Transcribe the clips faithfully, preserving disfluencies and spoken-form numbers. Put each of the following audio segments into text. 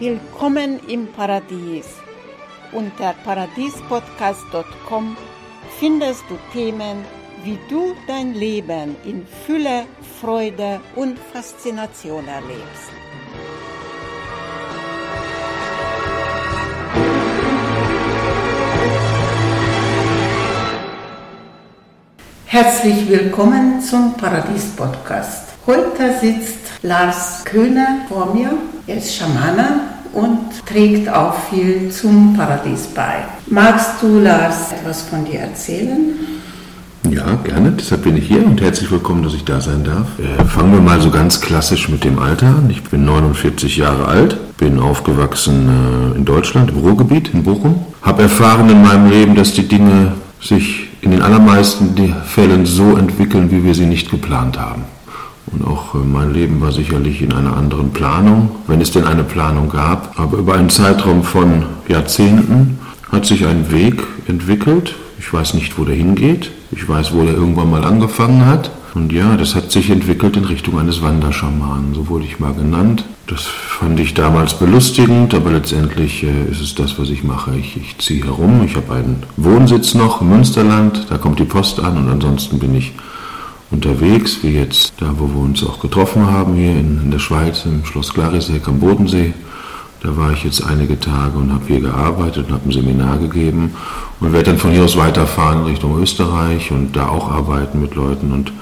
Willkommen im Paradies. Unter paradiespodcast punkt com findest du Themen, wie du dein Leben in Fülle, Freude und Faszination erlebst. Herzlich willkommen zum Paradies-Podcast. Heute sitzt Lars Köhner vor mir. Er ist Schamane und trägt auch viel zum Paradies bei. Magst du, Lars, etwas von dir erzählen? Ja, gerne. Deshalb bin ich hier und herzlich willkommen, dass ich da sein darf. Äh, fangen wir mal so ganz klassisch mit dem Alter an. Ich bin neunundvierzig Jahre alt, bin aufgewachsen äh, in Deutschland, im Ruhrgebiet, in Bochum. Habe erfahren in meinem Leben, dass die Dinge sich in den allermeisten Fällen so entwickeln, wie wir sie nicht geplant haben. Und auch mein Leben war sicherlich in einer anderen Planung, wenn es denn eine Planung gab. Aber über einen Zeitraum von Jahrzehnten hat sich ein Weg entwickelt. Ich weiß nicht, wo der hingeht. Ich weiß, wo der irgendwann mal angefangen hat. Und ja, das hat sich entwickelt in Richtung eines Wanderschamanen, so wurde ich mal genannt. Das fand ich damals belustigend, aber letztendlich äh, ist es das, was ich mache. Ich, ich ziehe herum, ich habe einen Wohnsitz noch im Münsterland, da kommt die Post an und ansonsten bin ich unterwegs, wie jetzt da, wo wir uns auch getroffen haben, hier in, in der Schweiz, im Schloss Glarisek am Bodensee. Da war ich jetzt einige Tage und habe hier gearbeitet und habe ein Seminar gegeben und werde dann von hier aus weiterfahren Richtung Österreich und da auch arbeiten mit Leuten und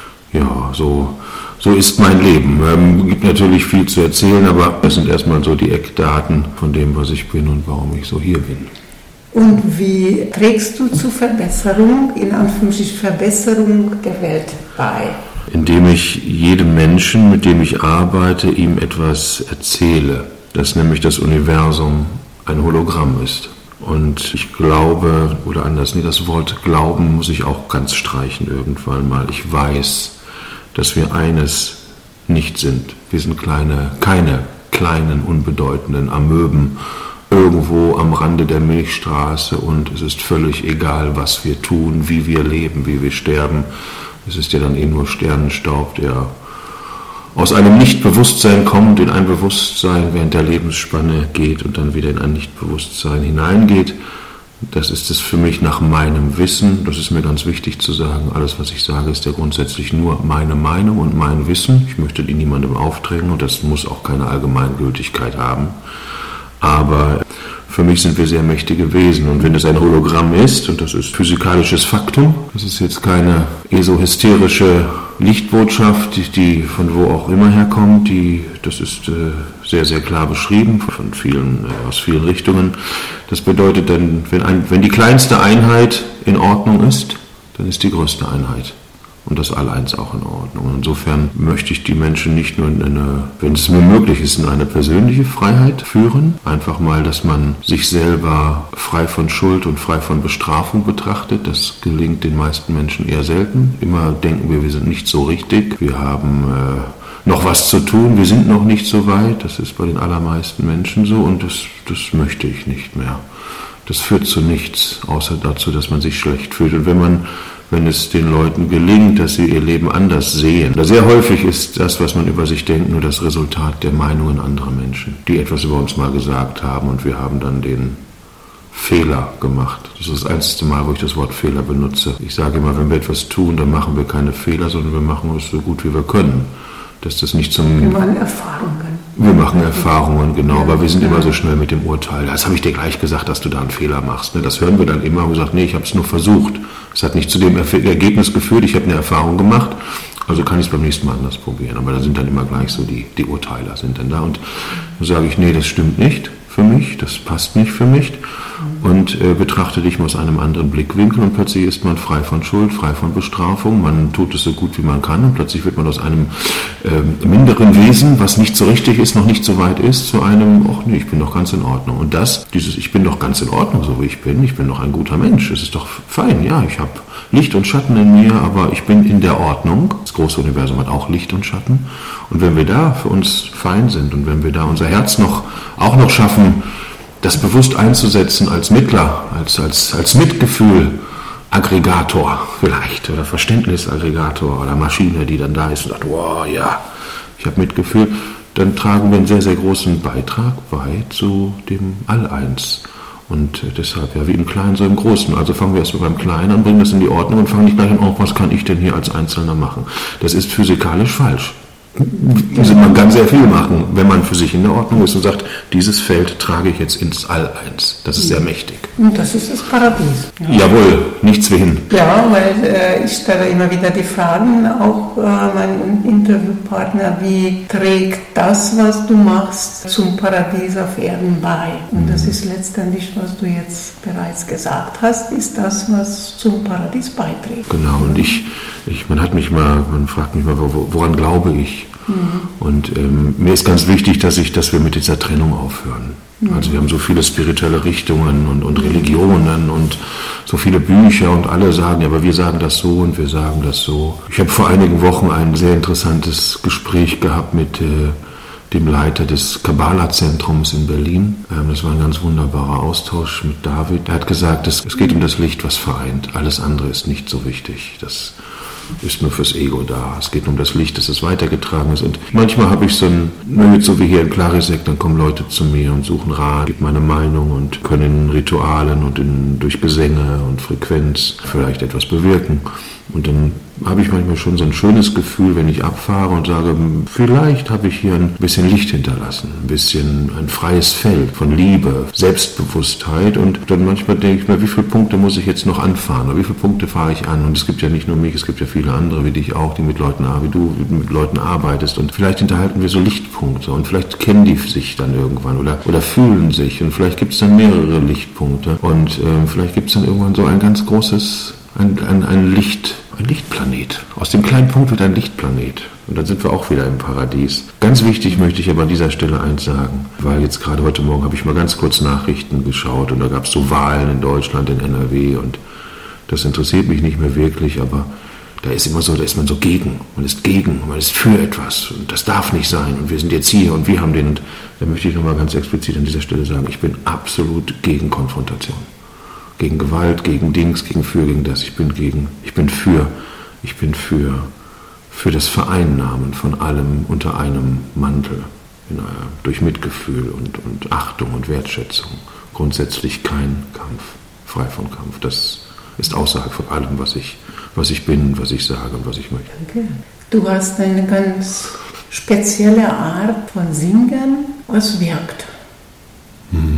ja, so, so ist mein Leben. Ähm, gibt natürlich viel zu erzählen, aber das sind erstmal so die Eckdaten von dem, was ich bin und warum ich so hier bin. Und wie trägst du zur Verbesserung, in Anführungsstrichen Verbesserung der Welt bei? Indem ich jedem Menschen, mit dem ich arbeite, ihm etwas erzähle, dass nämlich das Universum ein Hologramm ist. Und ich glaube, oder anders, nee, das Wort Glauben muss ich auch ganz streichen irgendwann mal. Ich weiß, dass wir eines nicht sind. Wir sind kleine, keine kleinen, unbedeutenden Amöben irgendwo am Rande der Milchstraße und es ist völlig egal, was wir tun, wie wir leben, wie wir sterben. Es ist ja dann eh nur Sternenstaub, der aus einem Nichtbewusstsein kommt, in ein Bewusstsein während der Lebensspanne geht und dann wieder in ein Nichtbewusstsein hineingeht. Das ist es für mich nach meinem Wissen, das ist mir ganz wichtig zu sagen, alles was ich sage ist ja grundsätzlich nur meine Meinung und mein Wissen. Ich möchte die niemandem aufdrängen und das muss auch keine Allgemeingültigkeit haben. Aber für mich sind wir sehr mächtige Wesen und wenn es ein Hologramm ist, und das ist physikalisches Faktum, das ist jetzt keine esohysterische Lichtbotschaft, die, die von wo auch immer herkommt, die, das ist äh, sehr, sehr klar beschrieben, von vielen, äh, aus vielen Richtungen. Das bedeutet dann, wenn, ein, wenn die kleinste Einheit in Ordnung ist, dann ist die größte Einheit. Und das All-Eins auch in Ordnung. Insofern möchte ich die Menschen nicht nur in eine, wenn es mir möglich ist, in eine persönliche Freiheit führen. Einfach mal, dass man sich selber frei von Schuld und frei von Bestrafung betrachtet. Das gelingt den meisten Menschen eher selten. Immer denken wir, wir sind nicht so richtig. Wir haben äh, noch was zu tun. Wir sind noch nicht so weit. Das ist bei den allermeisten Menschen so. Und das, das möchte ich nicht mehr. Das führt zu nichts, außer dazu, dass man sich schlecht fühlt. Und wenn man wenn es den Leuten gelingt, dass sie ihr Leben anders sehen. Sehr häufig ist das, was man über sich denkt, nur das Resultat der Meinungen anderer Menschen, die etwas über uns mal gesagt haben und wir haben dann den Fehler gemacht. Das ist das einzige Mal, wo ich das Wort Fehler benutze. Ich sage immer, wenn wir etwas tun, dann machen wir keine Fehler, sondern wir machen es so gut, wie wir können. Dass das nicht zum... Wir machen Erfahrungen. Wir machen Erfahrungen, genau, aber wir sind immer so schnell mit dem Urteil. Das habe ich dir gleich gesagt, dass du da einen Fehler machst. Das hören wir dann immer und gesagt, nee, ich habe es nur versucht. Es hat nicht zu dem Ergebnis geführt, ich habe eine Erfahrung gemacht, also kann ich es beim nächsten Mal anders probieren. Aber da sind dann immer gleich so die, die Urteiler sind dann da und dann sage ich, nee, das stimmt nicht für mich, das passt nicht für mich und äh, betrachte dich mal aus einem anderen Blickwinkel und plötzlich ist man frei von Schuld, frei von Bestrafung, man tut es so gut wie man kann und plötzlich wird man aus einem äh, minderen Wesen, was nicht so richtig ist, noch nicht so weit ist, zu einem, ach nee, ich bin doch ganz in Ordnung. Und das, dieses ich bin doch ganz in Ordnung, so wie ich bin, ich bin doch ein guter Mensch, es ist doch fein, ja, ich habe Licht und Schatten in mir, aber ich bin in der Ordnung. Das große Universum hat auch Licht und Schatten und wenn wir da für uns fein sind und wenn wir da unser Herz noch auch noch schaffen, das bewusst einzusetzen als Mittler, als, als, als Mitgefühl, Aggregator vielleicht oder Verständnisaggregator oder Maschine, die dann da ist und sagt, wow, ja, ich habe Mitgefühl, dann tragen wir einen sehr, sehr großen Beitrag bei zu dem All-Eins. Und deshalb, ja, wie im Kleinen, so im Großen. Also fangen wir erstmal beim Kleinen an, bringen das in die Ordnung und fangen nicht gleich an, oh, was kann ich denn hier als Einzelner machen? Das ist physikalisch falsch. Also man kann sehr viel machen, wenn man für sich in der Ordnung ist und sagt, dieses Feld trage ich jetzt ins All-Eins. Das ist sehr mächtig. Und das ist das Paradies. Ja. Jawohl, nichts wie hin. Ja, weil äh, ich stelle immer wieder die Fragen, auch äh, mein Interviewpartner, wie trägt das, was du machst, zum Paradies auf Erden bei? Und das ist letztendlich, was du jetzt bereits gesagt hast, ist das, was zum Paradies beiträgt. Genau, und ich, ich man hat mich mal, man fragt mich mal, woran glaube ich? Mhm. Und ähm, mir ist ganz wichtig, dass ich, dass wir mit dieser Trennung aufhören. Mhm. Also wir haben so viele spirituelle Richtungen und, und Religionen und so viele Bücher und alle sagen, ja, aber wir sagen das so und wir sagen das so. Ich habe vor einigen Wochen ein sehr interessantes Gespräch gehabt mit äh, dem Leiter des Kabbalah-Zentrums in Berlin. Ähm, das war ein ganz wunderbarer Austausch mit David. Er hat gesagt, es, es geht um das Licht, was vereint. Alles andere ist nicht so wichtig. Das ist nur fürs Ego da. Es geht um das Licht, dass es weitergetragen ist. Und manchmal habe ich so ein, nur so wie hier in Klarisek, dann kommen Leute zu mir und suchen Rat, geben meine Meinung und können in Ritualen und in, durch Gesänge und Frequenz vielleicht etwas bewirken. Und dann habe ich manchmal schon so ein schönes Gefühl, wenn ich abfahre und sage, vielleicht habe ich hier ein bisschen Licht hinterlassen, ein bisschen ein freies Feld von Liebe, Selbstbewusstheit. Und dann manchmal denke ich mir, wie viele Punkte muss ich jetzt noch anfahren oder wie viele Punkte fahre ich an? Und es gibt ja nicht nur mich, es gibt ja viele andere wie dich auch, die mit Leuten, wie du mit Leuten arbeitest. Und vielleicht hinterhalten wir so Lichtpunkte und vielleicht kennen die sich dann irgendwann oder, oder fühlen sich und vielleicht gibt es dann mehrere Lichtpunkte und äh, vielleicht gibt es dann irgendwann so ein ganz großes Ein, ein, ein Licht, ein Lichtplanet. Aus dem kleinen Punkt wird ein Lichtplanet. Und dann sind wir auch wieder im Paradies. Ganz wichtig möchte ich aber an dieser Stelle eins sagen, weil jetzt gerade heute Morgen habe ich mal ganz kurz Nachrichten geschaut und da gab es so Wahlen in Deutschland, in N R W und das interessiert mich nicht mehr wirklich, aber da ist immer so, da ist man so gegen. Man ist gegen, man ist für etwas und das darf nicht sein und wir sind jetzt hier und wir haben den. Und da möchte ich nochmal ganz explizit an dieser Stelle sagen, ich bin absolut gegen Konfrontation. Gegen Gewalt, gegen Dings, gegen für, gegen das. Ich bin gegen, ich bin für, ich bin für, für das Vereinnahmen von allem unter einem Mantel, in, durch Mitgefühl und, und Achtung und Wertschätzung. Grundsätzlich kein Kampf, frei von Kampf. Das ist außerhalb von allem, was ich, was ich bin, was ich sage und was ich möchte. Danke. Du hast eine ganz spezielle Art von Singen, was wirkt. Mhm.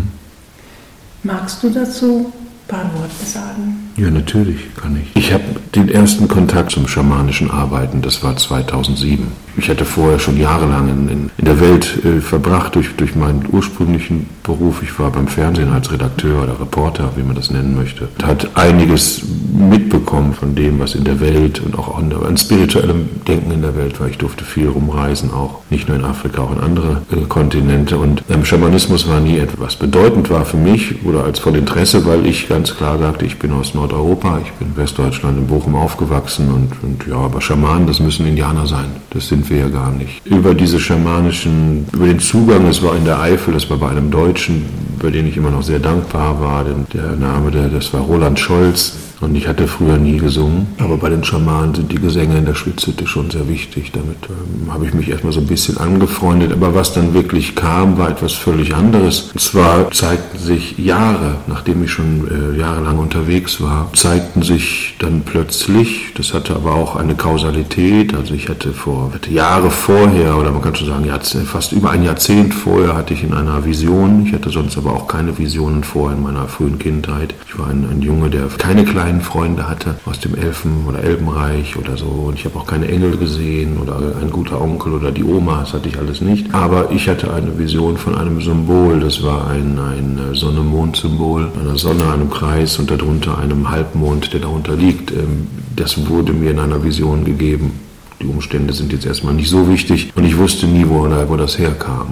Magst du dazu ein paar Worte sagen? Ja, natürlich kann ich. Ich habe den ersten Kontakt zum schamanischen Arbeiten, das war zweitausendsieben. Ich hatte vorher schon jahrelang in, in, in der Welt äh, verbracht durch, durch meinen ursprünglichen Beruf. Ich war beim Fernsehen als Redakteur oder Reporter, wie man das nennen möchte. Ich hat einiges mitbekommen von dem, was in der Welt und auch an, an spirituellem Denken in der Welt war. Ich durfte viel rumreisen, auch nicht nur in Afrika, auch in andere äh, Kontinente. Und ähm, Schamanismus war nie etwas bedeutend war für mich oder als von Interesse, weil ich ganz klar sagte, ich bin aus Nordeuropa, ich bin in Westdeutschland, in Bochum aufgewachsen und, und ja, aber Schamanen, das müssen Indianer sein. Das sind wir ja gar nicht. Über diese schamanischen, über den Zugang, das war in der Eifel, das war bei einem Deutschen, bei dem ich immer noch sehr dankbar war, denn der Name, der, das war Roland Scholz. Und ich hatte früher nie gesungen, aber bei den Schamanen sind die Gesänge in der Schwitzhütte schon sehr wichtig. Damit ähm, habe ich mich erstmal so ein bisschen angefreundet. Aber was dann wirklich kam, war etwas völlig anderes. Und zwar zeigten sich Jahre, nachdem ich schon äh, jahrelang unterwegs war, zeigten sich dann plötzlich, das hatte aber auch eine Kausalität, also ich hatte vor hatte Jahre vorher, oder man kann schon sagen, fast über ein Jahrzehnt vorher hatte ich in einer Vision, ich hatte sonst aber auch keine Visionen vorher in meiner frühen Kindheit. Ich war ein, ein Junge, der keine kleinen Freunde hatte aus dem Elfen- oder Elbenreich oder so. Und ich habe auch keine Engel gesehen oder ein guter Onkel oder die Oma, das hatte ich alles nicht. Aber ich hatte eine Vision von einem Symbol, das war ein, ein Sonne-Mond-Symbol, einer Sonne, einem Kreis und darunter einem Halbmond, der darunter liegt. Das wurde mir in einer Vision gegeben. Die Umstände sind jetzt erstmal nicht so wichtig und ich wusste nie, wo, wo das herkam.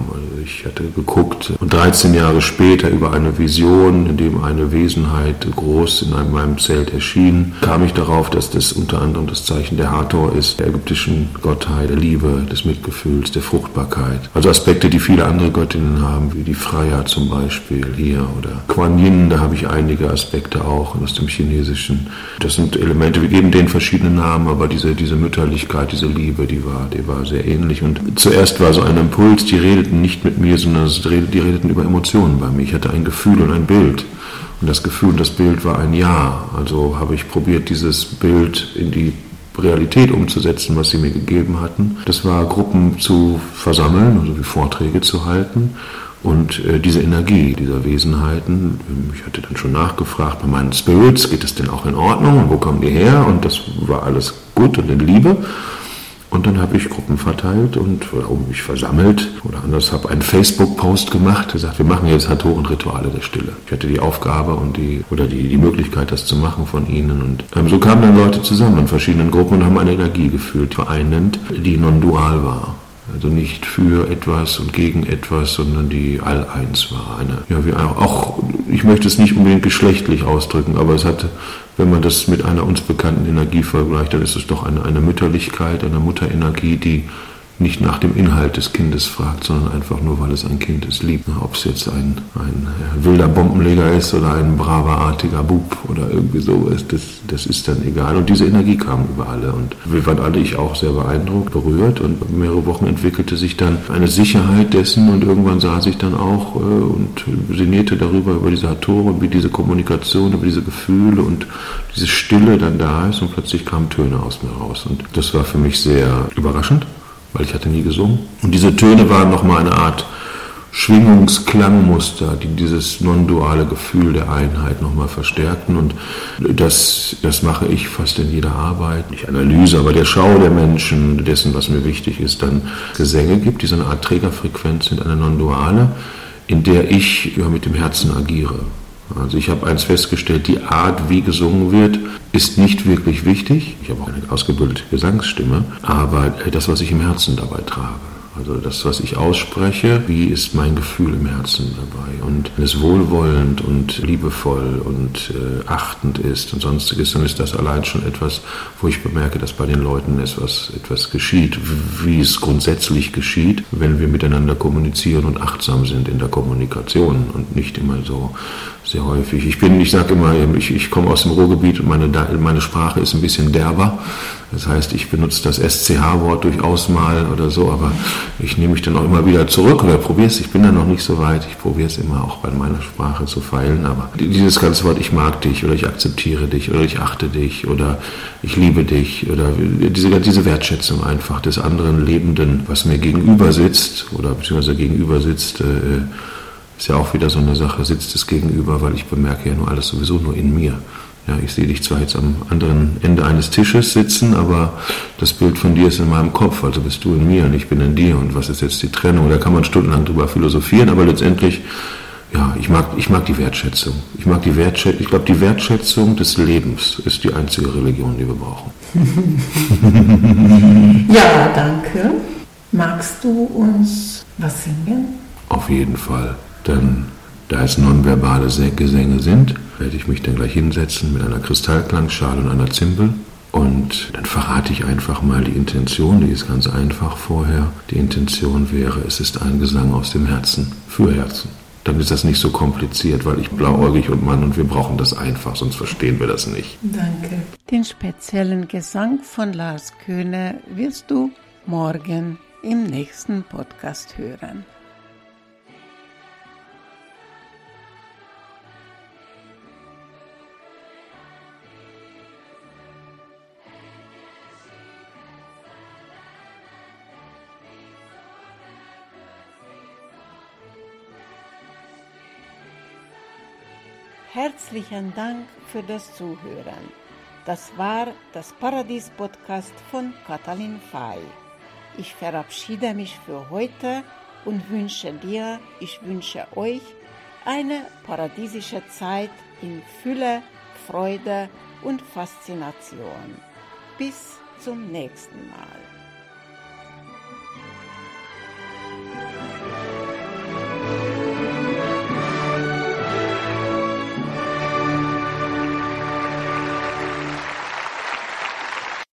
ich hatte geguckt und dreizehn Jahre später über eine Vision, in dem eine Wesenheit groß in einem, meinem Zelt erschien, kam ich darauf, dass das unter anderem das Zeichen der Hathor ist, der ägyptischen Gottheit, der Liebe, des Mitgefühls, der Fruchtbarkeit. Also Aspekte, die viele andere Göttinnen haben, wie die Freya zum Beispiel hier oder Kuan Yin, da habe ich einige Aspekte auch aus dem Chinesischen. Das sind Elemente, wir geben denen verschiedene Namen, aber diese, diese Mütterlichkeit, diese Liebe, die war, die war sehr ähnlich. Und zuerst war so ein Impuls, die redeten nicht mit mir, sondern die redeten über Emotionen bei mir. Ich hatte ein Gefühl und ein Bild. Und das Gefühl und das Bild war ein Ja. Also habe ich probiert, dieses Bild in die Realität umzusetzen, was sie mir gegeben hatten. Das war, Gruppen zu versammeln, also wie Vorträge zu halten. Und äh, diese Energie dieser Wesenheiten, ich hatte dann schon nachgefragt bei meinen Spirits, geht das denn auch in Ordnung und wo kommen die her? Und das war alles gut und in Liebe. Und dann habe ich Gruppen verteilt und oder mich versammelt oder anders habe einen Facebook-Post gemacht, gesagt, wir machen jetzt Hatoren-Rituale der Stille. Ich hatte die Aufgabe und die oder die, die Möglichkeit, das zu machen von ihnen. Und ähm, so kamen dann Leute zusammen in verschiedenen Gruppen und haben eine Energie gefühlt, vereinend, die non-dual war. Also nicht für etwas und gegen etwas, sondern die all-eins war. Eine, ja, wie auch, ich möchte es nicht unbedingt geschlechtlich ausdrücken, aber es hatte, wenn man das mit einer uns bekannten Energie vergleicht, dann ist es doch eine, eine Mütterlichkeit, eine Mutterenergie, die nicht nach dem Inhalt des Kindes fragt, sondern einfach nur, weil es ein Kind ist, liebt. Ob es jetzt ein, ein wilder Bombenleger ist oder ein braver, artiger Bub oder irgendwie sowas, das, das ist dann egal. Und diese Energie kam über alle. Und wir waren alle, ich auch, sehr beeindruckt, berührt. Und mehrere Wochen entwickelte sich dann eine Sicherheit dessen. Und irgendwann saß ich dann auch äh, und sinnierte darüber, über diese Hatoren, wie diese Kommunikation, über diese Gefühle und diese Stille dann da ist. Und plötzlich kamen Töne aus mir raus. Und das war für mich sehr überraschend, weil ich hatte nie gesungen. Und diese Töne waren nochmal eine Art Schwingungsklangmuster, die dieses non-duale Gefühl der Einheit nochmal verstärkten. Und das, das mache ich fast in jeder Arbeit. Nicht Analyse, aber der Schau der Menschen, dessen, was mir wichtig ist, dann Gesänge gibt, die so eine Art Trägerfrequenz sind, eine non-duale, in der ich ja, mit dem Herzen agiere. Also ich habe eins festgestellt, die Art, wie gesungen wird, ist nicht wirklich wichtig. Ich habe auch eine ausgebildete Gesangsstimme, aber das, was ich im Herzen dabei trage. Also das, was ich ausspreche, wie ist mein Gefühl im Herzen dabei? Und wenn es wohlwollend und liebevoll und äh, achtend ist und sonstiges, dann ist das allein schon etwas, wo ich bemerke, dass bei den Leuten etwas, etwas geschieht, wie es grundsätzlich geschieht, wenn wir miteinander kommunizieren und achtsam sind in der Kommunikation und nicht immer so sehr häufig. Ich bin, ich sage immer, ich, ich komme aus dem Ruhrgebiet und meine, meine Sprache ist ein bisschen derber. Das heißt, ich benutze das S C H-Wort durchaus mal oder so, aber ich nehme mich dann auch immer wieder zurück oder probiere es. Ich bin da noch nicht so weit. Ich probiere es immer auch bei meiner Sprache zu feilen. Aber dieses ganze Wort, ich mag dich oder ich akzeptiere dich oder ich achte dich oder ich liebe dich oder diese, diese Wertschätzung einfach des anderen Lebenden, was mir gegenüber sitzt oder beziehungsweise gegenüber sitzt, äh, ist ja auch wieder so eine Sache, sitzt es gegenüber, weil ich bemerke ja nur alles sowieso nur in mir. Ja, ich sehe dich zwar jetzt am anderen Ende eines Tisches sitzen, aber das Bild von dir ist in meinem Kopf, also bist du in mir und ich bin in dir und was ist jetzt die Trennung? Da kann man stundenlang drüber philosophieren, aber letztendlich, ja, ich mag, ich mag die Wertschätzung. Ich mag die Wertschätzung, ich glaube, die Wertschätzung des Lebens ist die einzige Religion, die wir brauchen. Ja, danke. Magst du uns was singen? Auf jeden Fall, denn da es nonverbale Gesänge sind, werde ich mich dann gleich hinsetzen mit einer Kristallklangschale und einer Zimbel. Und dann verrate ich einfach mal die Intention, die ist ganz einfach vorher. Die Intention wäre, es ist ein Gesang aus dem Herzen, für Herzen. Dann ist das nicht so kompliziert, weil ich blauäugig und Mann und wir brauchen das einfach, sonst verstehen wir das nicht. Danke. Den speziellen Gesang von Lars Köhne wirst du morgen im nächsten Podcast hören. Herzlichen Dank für das Zuhören. Das war das Paradies-Podcast von Katalin Fay. Ich verabschiede mich für heute und wünsche dir, ich wünsche euch eine paradiesische Zeit in Fülle, Freude und Faszination. Bis zum nächsten Mal.